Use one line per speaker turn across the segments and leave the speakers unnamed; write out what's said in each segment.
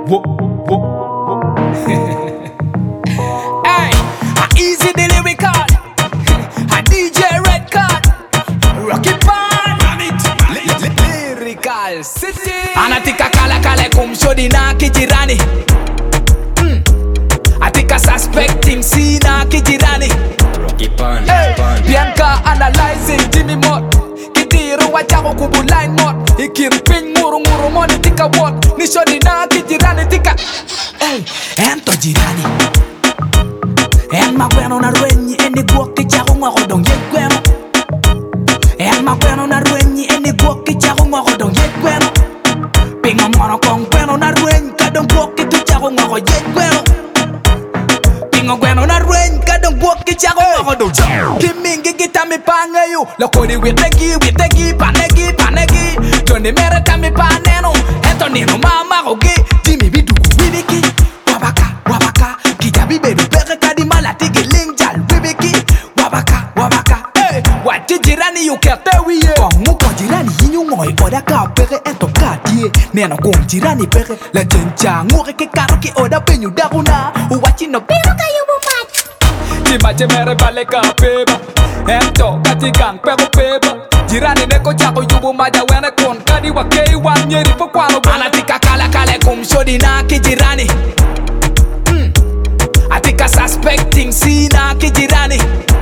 Whoa, whoa. Hey, I easy the lyrical. I DJ Red Card. Rocky Pan. Lyrical City. Anatika kala kala kumshodi na kijirani. Atika suspecting sina kijirani.
Rocky Pan.
Hey, Bianca analyzing Jimmy Mott. Kitiru wachako kubu line mod. Ikirping muru muru moni tika what. Nishodi na kijirani tika. Hey, ento jirani. En magweno na ruenyi eni guoki chako ngwako dong yegweno. En magweno na ruenyi eni guoki chako ngwako dong yegweno. Pinga mono kong gweno na ruenyi kadong guoki tu chako ngwako yegweno. Pinga gweno na ruenyi kadong guoki chako ngwako dong yegweno. Kimingi kita mi pangayu. Lokodi witegi, panegi. Johnny mere tami paneno. Ento nino mama kogi. Jimmy bidugu wibiki. Wabaka. Kijabi baby beke kadi malatigi lingjal wibiki. Wabaka. Hey, wati jirani yu kerte wiye. Kongu kwa jirani yinyu ngoy oda ka peke ento katie. Neno kong jirani peke. La jenja ngure ke karo ki oda penyu daruna. Uwachi no pero kayu bumat. Jimache mere bale ka peba. Ento kati gang pero peba. Jirani neko chako yubu maja wene kon kadi wakei wan nyeri po kwano. Anatika kala kumshodi na kijirani. Atika suspecting sina kijirani.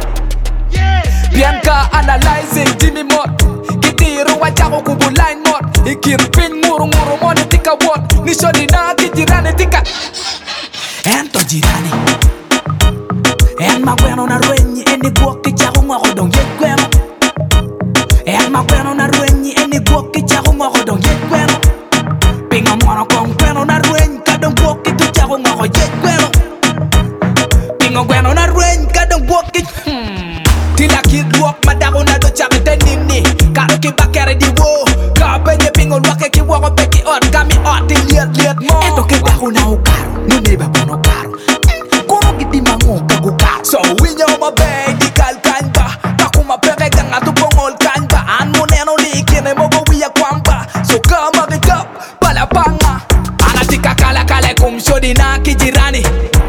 Bianca analyzing Jimmy Mott. Kitiru wachako kubu line mod. Ikirping muru moni tika what. Nishodi na kijirani tika. Ento jirani. En magweno na ruenyi eni guoki chako ngwako dong yegweno. En magweno na ruenyi eni guoki chako ngwako dong yegweno. Pinga mono kong gweno na ruenyi kadong guoki tu chako ngwako yegweno. Pinga gweno na ruenyi kadong guoki. Tila kid walk madako na do chakite nini. Karo ki bakere di wo. Kapenye pingo lwake ki wako peki ot. Kami ot liet mo. Eto ki dako na ukaro. Nuneba bono karo. Kuro giti mango kagu karo. So winyo mabe di kalkanja. Takuma peke ganga tu pongol kanja. Anu neno li kine mogo wiya kwamba. So kama kitap palapanga. Anatika kala kumshodi na kijirani.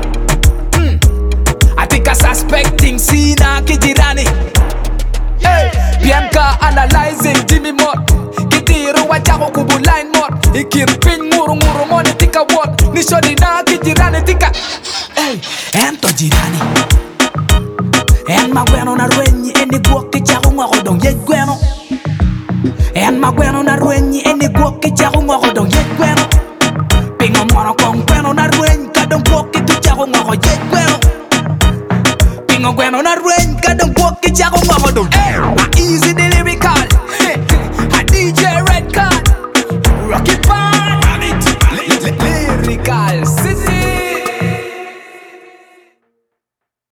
Atika suspecting sina kijirani. Hey, Bianca analyzing Jimmy Mott. Kitiru wachako kubu line mod. Ikirping muru moni tika what. Nishodi na kijirani tika. Hey, ento jirani. En magweno na ruenyi eni guoki chako ngwako dong yegweno. En magweno na ruenyi eni guoki chako ngwako dong yegweno. Pinga mono kong gweno na ruenyi kadong guoki tu chako ngwako yegweno. Pinga gweno na ruenyi kadong guoki chako ngwako dong.